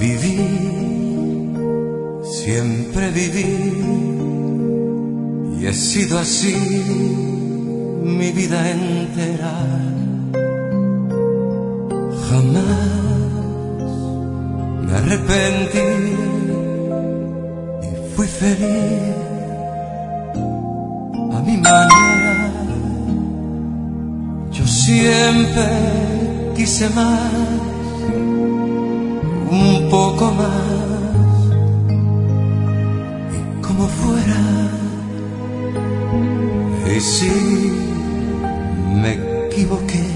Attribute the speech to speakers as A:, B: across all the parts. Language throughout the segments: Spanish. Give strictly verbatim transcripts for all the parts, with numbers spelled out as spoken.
A: Viví, siempre viví, y he sido así mi vida entera. Jamás me arrepentí y fui feliz a mi manera. Yo siempre quise más, un poco más, y como fuera. Y si me equivoqué,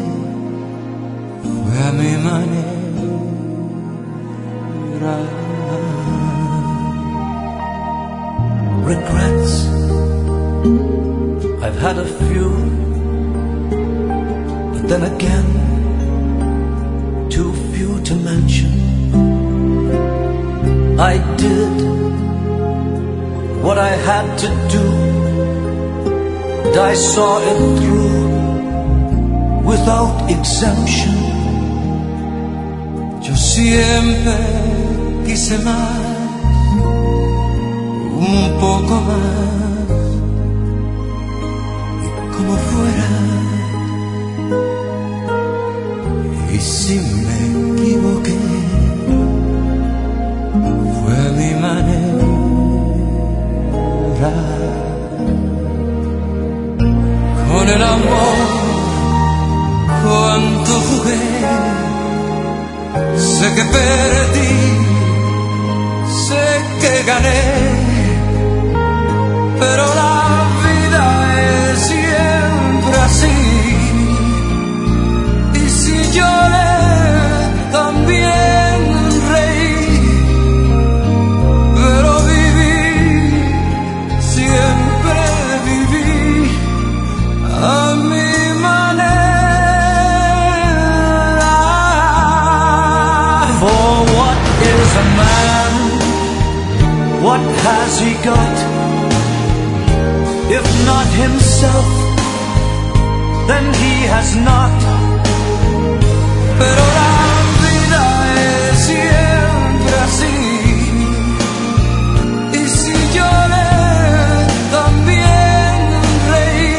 A: fue a mi manera.
B: Regrets, I've had a few, but then again, too few to mention. I did what I had to do, and I saw it through without exemption.
A: Yo siempre quise más, un poco más, y como fuera. Y si me equivoqué, fue a mi manera. Con el amor, cuánto jugué, sé que perdí, sé que gané, pero la vida es siempre así. Y si lloré, también reí, pero viví, siempre viví a mi manera.
B: For what is a man? What has he got? If not himself, then he has not.
A: Pero la vida es siempre así. Y si lloré, también reí.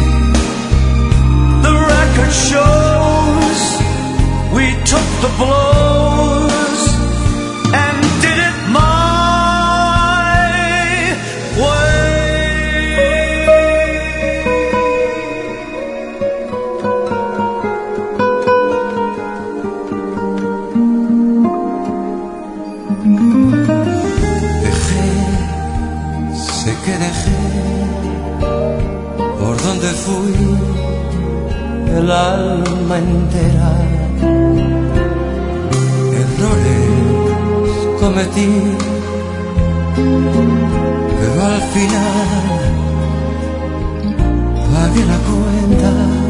B: The record shows we took the blows and did it my way.
A: Dejé, sé que dejé, por donde fui, el alma entera. Errores cometí, pero al final pagué la cuenta.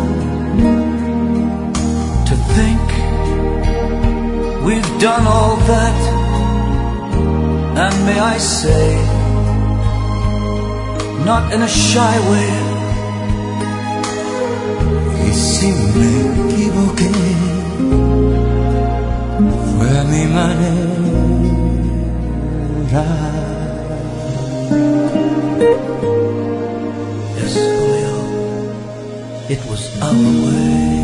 B: To think we've done all that, and may I say, not in a shy way,
A: Y si me equivoqué, fue a mi manera.
B: yes, Julio, it was our way.